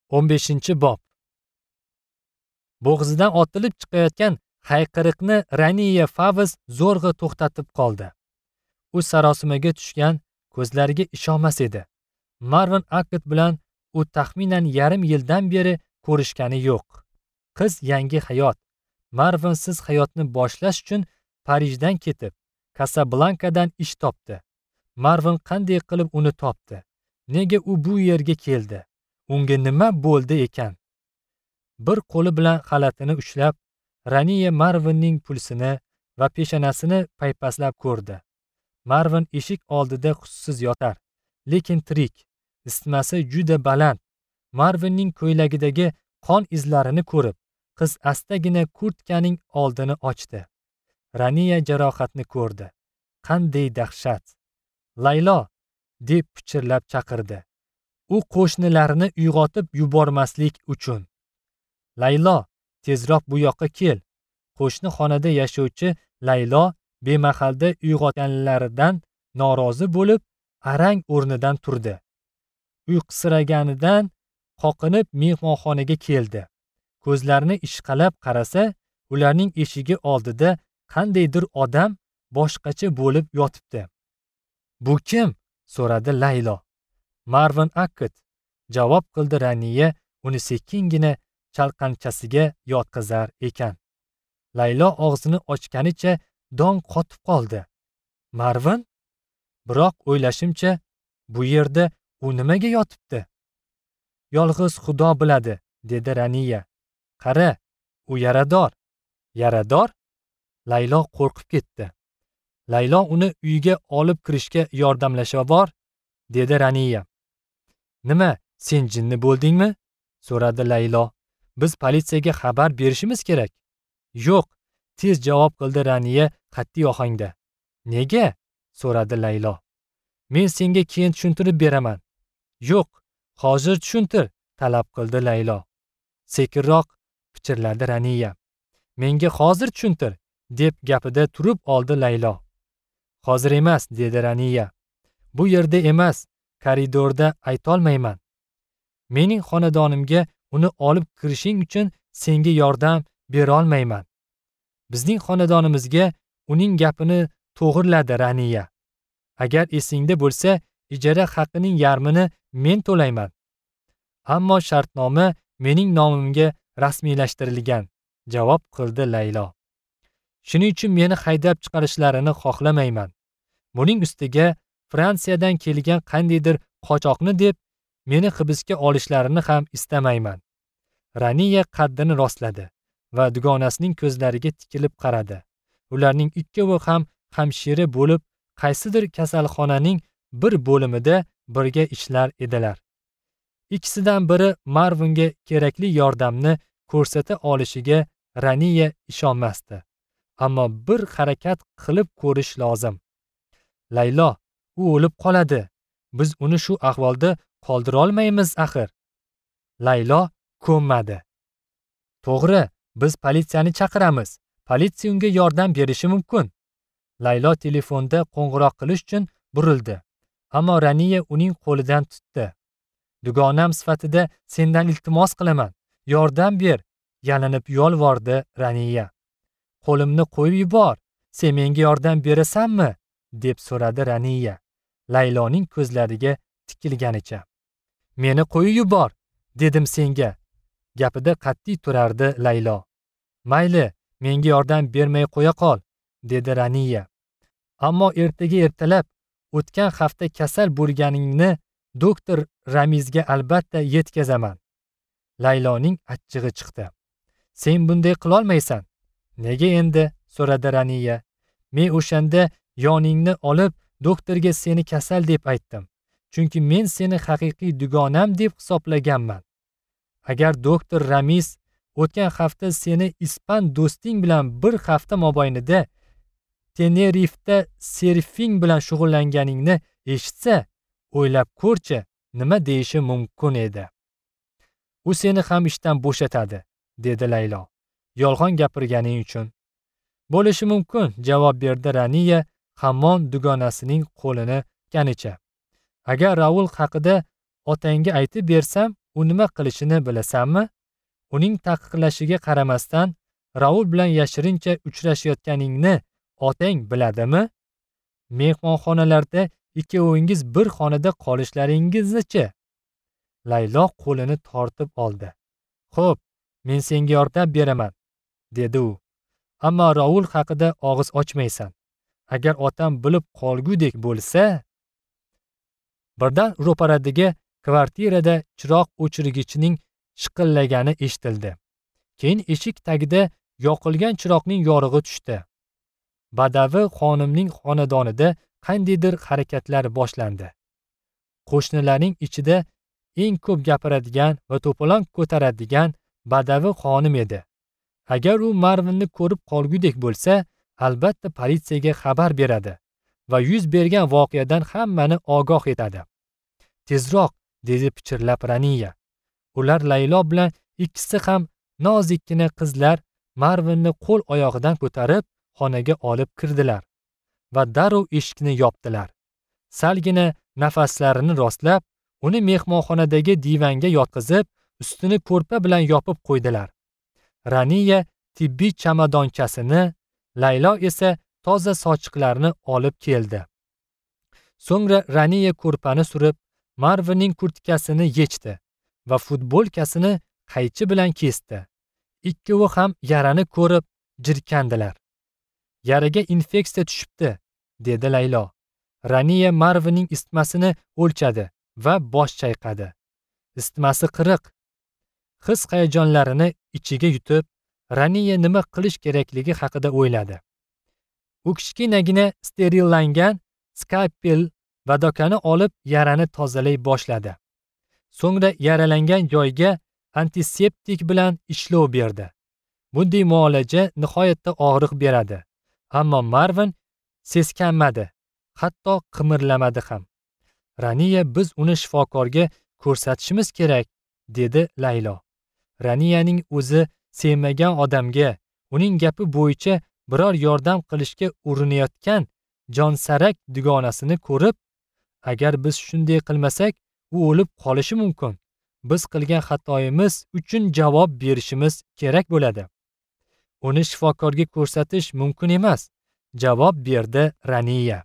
15-bob. Bo'g'zidan otilib chiqayotgan hayqiriqni Raniya Favz zo'rg'a to'xtatib qoldi. U sarosimaga tushgan ko'zlariga ishonmas edi. Marvin Akkett bilan u taxminan yarim yildan beri ko'rishgani yo'q. Qiz yangi hayot, Marvinsiz hayotni boshlash uchun Parijdan ketib, Kasablankadan ish topdi. Marvin qanday qilib uni topdi? Nega u bu yerga keldi? Unga nima bo'ldi ekan? Bir qo'li bilan xalatini ushlab, Raniya Marvinning pulsini va peshonasini paypaslab ko'rdi. Marvin eshik oldida hushsiz yotar, lekin tirik. Isitmasi juda baland. Marvinning ko'ylagidagi qon izlarini ko'rib, qiz astagina kurtkaning oldini ochdi. Raniya jarohatni ko'rdi. Qanday dahshat! Laylo, deb pichirlab chaqirdi. U qo'shnilarini uyg'otib yubormaslik uchun. Laylo, tezroq bu yoqqa kel. Qo'shni xonada yashovchi Laylo bemahalda uyg'otganlaridan norozi bo'lib, arang o'rnidan turdi. Uyqusiraganidan qoqinib mehmonxonaga keldi. Ko'zlarini ishqalab qarasa, ularning eshigi oldida qandaydir odam boshqacha bo'lib yotibdi. Bu kim? So'radi Laylo. Marvin Akkett, javob qildi Raniya uni sekingina chalqanchasiga yotqizar ekan. Laylo og'zini ochganicha dong qotib qoldi. Marvin? Biroq o'ylashimcha, bu yerda u nimaga yotibdi? Yolg'iz Xudo biladi, dedi Raniya. Qara, u yarador. Yarador? Laylo qo'rqib ketdi. Laylo uni uyga olib kirishga yordamlashavor, dedi Raniya. Nima, sen jinni bo'ldingmi? So'radi Laylo. Biz politsiyaga xabar berishimiz kerak. Yo'q, tez javob qildi Raniya qat'iy ohangda. Nega? So'radi Laylo. Men senga keyin tushuntirib beraman. Yo'q, hozir tushuntir, talab qildi Laylo. Sekinroq pichirladi Raniya. Menga hozir tushuntir, deb gapida turib oldi Laylo. Hozir emas, dedi Raniya. Bu yerda emas, koridorda aytolmayman. Mening xonadonimga uni olib kirishing uchun senga yordam bera olmayman. Bizning xonadonimizga uning gapini to'g'riladi Raniya. Agar esingda bo'lsa, ijara haqining yarmini men to'layman. Ammo shartnoma mening nomimga rasmiylashtirilgan, javob qildi Laylo. Shuning uchun meni haydab chiqarishlarini xohlamayman. Buning ustiga Fransiyadan kelgan qandaydir qochoqni deb meni hibsga olishlarini ham istamayman. Raniya qaddini rostladi va dugonasining ko'zlariga tikilib qaradi. Ularning ikkovi ham hamshira bo'lib, qaysidir kasalxonaning bir bo'limida birga ishlar edilar. Ikkisidan biri Marvinga kerakli yordamni ko'rsata olishiga Raniya ishonmasdi. Ammo bir harakat qilib ko'rish lozim. Laylo, u o'lib qoladi. Biz uni shu ahvolda qoldira olmaymiz axir. Laylo ko'nmadi. To'g'ri, biz politsiyani chaqiramiz. Politsiya unga yordam berishi mumkin. Laylo telefonda qo'ng'iroq qilish uchun burildi. Ammo Raniya uning qo'lidan tutdi. Dugonam sifatida sendan iltimos qilaman. Yordam ber, yalinib yolvordi Raniya. Qo'limni qo'yib yubor. Sen menga yordam berasanmi? Deb so'radi Raniya, Layloning ko'zlariga tikilganicha. Meni qo'yib yubor, dedim senga. Gapida qat'iy turardi Laylo. Mayli, menga yordam bermay qo'ya qol, dedi Raniya. Ammo ertaga ertalab o'tgan hafta kasal bo'lganingni doktor Ramizga albatta yetkazaman. Layloning achchig'i chiqdi. Sen bunday qila olmaysan. Nega endi? So'radi Raniya. Men o'shanda yoningni olib doktorga seni kasal deb aytdim. Chunki men seni haqiqiy dugonam deb hisoblaganman. Agar doktor Ramiz o'tgan hafta seni ispan do'sting bilan bir hafta mobaynida Tenerifda serfing bilan shug'ullanganingni eshitsa, o'ylab ko'rchi, nima deyishi mumkin edi. U seni ham ishdan bo'shatadi, dedi Laylo. Yolg'on gapirganing uchun. Bo'lishi mumkin, javob berdi Raniya hamon dugonasining qo'lini tutganicha. Agar Raul haqida otangga aytib bersam, u nima qilishini bilasanmi? Uning taqiqlashiga qaramasdan Raul bilan yashirincha uchrashayotganingni otang biladimi? Mehmonxonalarda ikkovingiz bir xonada qolishlaringizni-chi? Laylo qo'lini tortib oldi. Xo'p, men senga yordam beraman, dedi u. Ammo Raul haqida og'iz ochmaysan. Agar otam bilib qolgudek bo'lsa, birdan ro'paradagi kvartirada chiroq o'chirgichning shiqillagani eshitildi. Keyin eshik tagida yoqilgan chiroqning yorug'i tushdi. Badavi xonimning xonadonida qandaydir harakatlar boshlandi. Qo'shnilarning ichida eng ko'p gapiradigan va to'polon ko'taradigan Badavi xonim edi. Agar u Marvinni ko'rib qolgudek bo'lsa, albatta politsiyaga xabar beradi va yuz bergan voqeadan hammani ogoh etadi. Tezroq, dedi pichirlab Raniya. Ular Laylo bilan ikkisi ham nozikkina qizlar Marvinni qo'l oyog'idan ko'tarib xonaga olib kirdilar va darrov eshikni yopdilar. Salgina nafaslarini rostlab, uni mehmonxonadagi divanga yotqizib, ustini ko'rpa bilan yopib qo'ydilar. Raniya tibbiy chamadonchasini, Laylo esa toza sochiqlarni olib keldi. So'ngra Raniya ko'rpani surib, Marvinning kurtkasini yechdi va futbolkasini qaychi bilan kesdi. Ikkovi ham yarani ko'rib jirkandilar. Yaraga infeksiya tushibdi, dedi Laylo. Raniya Marvinning isitmasini o'lchadi va bosh chayqadi. Isitmasi 40. His-hayajonlarini ichiga yutib, Raniya nima qilish kerakligi haqida o'yladi. U kichkinagina sterillangan skalpel va dokani olib yarani tozalay boshladi. So'ngra yaralangan joyga antiseptik bilan ishlov berdi. Bunday muolaja nihoyatda og'riq beradi. Ammo Marvin seskanmadi, hatto qimirlamadi ham. Raniya, biz uni shifokorga ko'rsatishimiz kerak, dedi Laylo. Raniyaning o'zi sevmagan odamga uning gapi bo'yicha biror yordam qilishga urinayotgan jonsarak dugonasini ko'rib, agar biz shunday qilmasak, u o'lib qolishi mumkin. Biz qilgan xatoyimiz uchun javob berishimiz kerak bo'ladi. Uni shifokorga ko'rsatish mumkin emas, javob berdi Raniya.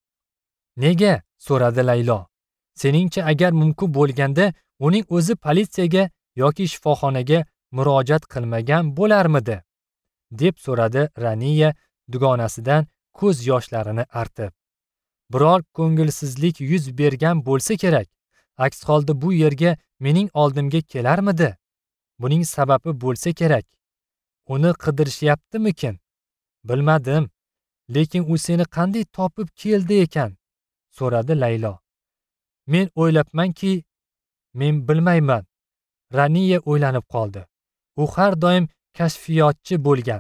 Nega? So'radi Laylo. Seningcha agar mumkin bo'lganda uning o'zi politsiyaga yoki shifoxonaga murojaat qilmagan bo'larmidi? Deb so'radi Raniya dugonasidan ko'z yoshlarini artib. Biror ko'ngilsizlik yuz bergan bo'lsa kerak. Aks holda bu yerga mening oldimga kelarmidi? Buning sababi bo'lsa kerak. Uni qidirishyaptimikin? Bilmadim. Lekin u seni qanday topib keldi ekan? So'radi Laylo. Men o'ylabmanki, men bilmayman. Raniya o'ylanib qoldi. U har doim kashfiyotchi bo'lgan.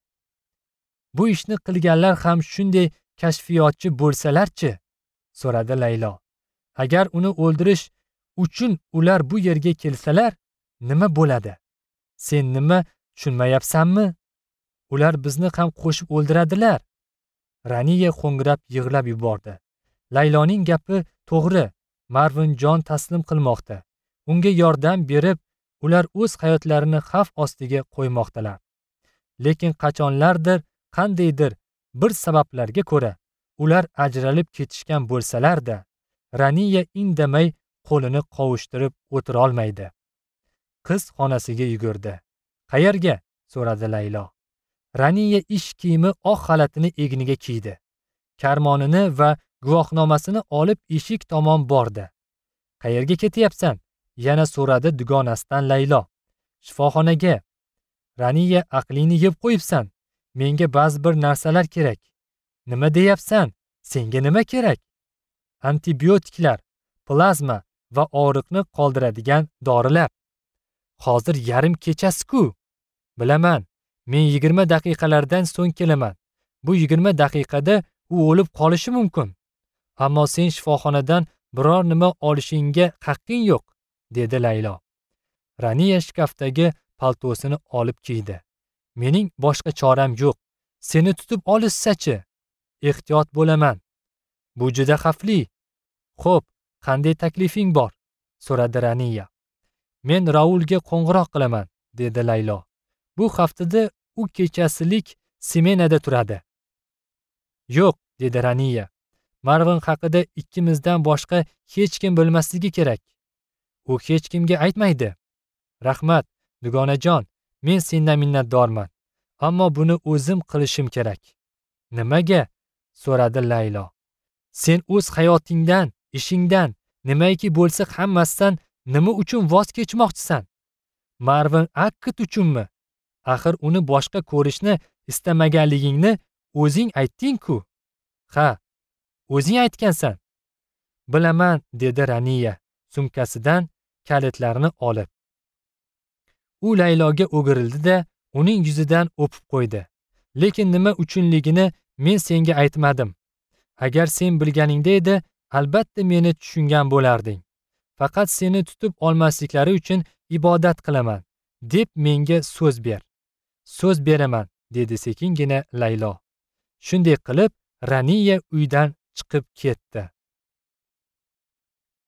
Bu ishni qilganlar ham shunday kashfiyotchi bo'lsalarchi? So'radi Laylo. Agar uni o'ldirish uchun ular bu yerga kelsalar, nima bo'ladi? Sen nima tushunmayapsanmi? Ular bizni ham qo'shib o'ldiradilar. Raniya xo'ngrab yig'lab yubordi. Layloning gapi to'g'ri. Marvin jon taslim qilmoqda. Unga yordam berib, ular o'z hayotlarini xavf ostiga qo'ymoqdalar. Lekin qachonlardir, qandaydir bir sabablarga ko'ra ular ajralib ketishgan bo'lsalar-da, Raniya indamay qo'lini qovushtirib o'tira olmaydi. Qiz xonasiga yugurdi. Qayerga? So'radi Laylo. Raniya ish kiyimi oq xalatini egniga kiydi. Karmonini va guvohnomasini olib eshik tomon bordi. Qayerga ketyapsan? Yana so'radi dugonasidan Laylo. Shifoxonaga. Raniya, aqlingni yeb qo'yibsan. Menga ba'zi bir narsalar kerak. Nima deyapsan? Senga nima kerak? Antibiotiklar, plazma va og'riqni qoldiradigan dorilar. Hozir yarim kechasi-ku. Bilaman. Men 20 daqiqalardan so'ng kelaman. Bu 20 daqiqada u o'lib qolishi mumkin. Ammo sen shifoxonadan biror nima olishingga haqqing yo'q, dedi Laylo. Raniya shkafdagi paltosini olib kiydi. Mening boshqa choram yo'q. Seni tutib olishsa-chi? Ehtiyot bo'laman. Bu juda xavfli. Xo'p, qanday taklifing bor? So'radi Raniya. Men Raulga qo'ng'iroq qilaman, dedi Laylo. Bu haftada u kechasilik smenada turadi. Yo'q, dedi Raniya. Marvin haqida ikkimizdan boshqa hech kim bilmasligi kerak. U hech kimga aytmaydi. Rahmat, dugonajon, men sendan minnatdorman. Ammo buni o'zim qilishim kerak. Nimaga? So'radi Laylo. Sen o'z hayotingdan, ishingdan, nimaiki bo'lsa hammasidan nima uchun voz kechmoqchisan? Marvin Akkit uchunmi? Axir uni boshqa ko'rishni istamaganligingni o'zing aytding-ku. Ha, o'zing aytgansan. Bilaman, dedi Raniya sumkasidan kalitlarni olib. U Layloga o'girildi-da, uning yuzidan o'pib qo'ydi. Lekin nima uchunligini men senga aytmadim. Agar sen bilganingda edi, albatta meni tushungan bo'larding. Faqat seni tutib olmasliklari uchun ibodat qilaman, deb menga so'z ber. So'z beraman, dedi sekingina Laylo. Shunday qilib, Raniya uydan chiqib ketdi.